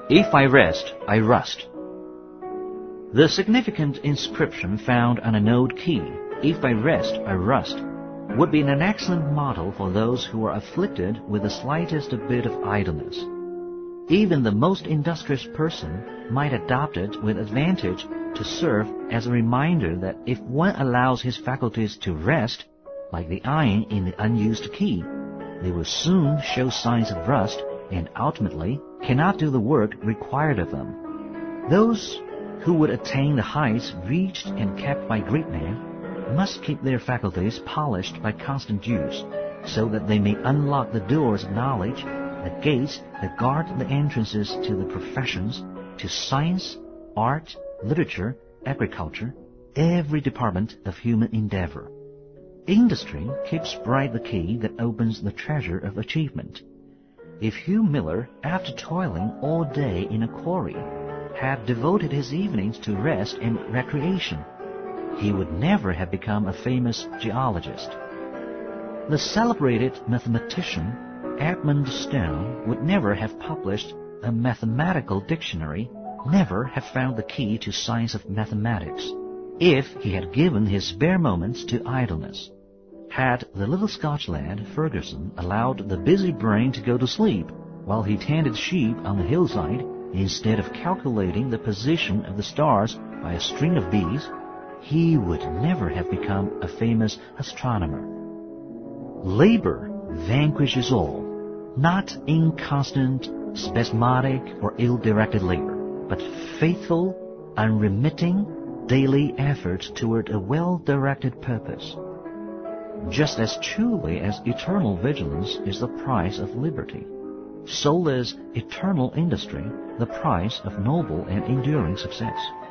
If I rest, I rust. The significant inscription found on an old key, "If I rest, I rust," would be an excellent model for those who are afflicted with the slightest bit of idleness. Even the most industrious person might adopt it with advantage to serve as a reminder that if one allows his faculties to rest, like the iron in the unused key, they will soon show signs of rust and ultimately cannot do the work required of them. Those who would attain the heights reached and kept by great men must keep their faculties polished by constant use, so that they may unlock the doors of knowledge, the gates that guard the entrances to the professions, to science, art, literature, agriculture, every department of human endeavor. Industry keeps bright the key that opens the treasure of achievement. If Hugh Miller, after toiling all day in a quarry, had devoted his evenings to rest and recreation, he would never have become a famous geologist. The celebrated mathematician Edmund Stone would never have published a mathematical dictionary, never have found the key to science of mathematics, if he had given his spare moments to idleness. Had the little Scotch lad, Ferguson, allowed the busy brain to go to sleep while he tended sheep on the hillside, instead of calculating the position of the stars by a string of beads, he would never have become a famous astronomer. Labor vanquishes all, not inconstant, spasmodic, or ill-directed labor, but faithful, unremitting, daily effort toward a well-directed purpose. Just as truly as eternal vigilance is the price of liberty, so is eternal industry the price of noble and enduring success.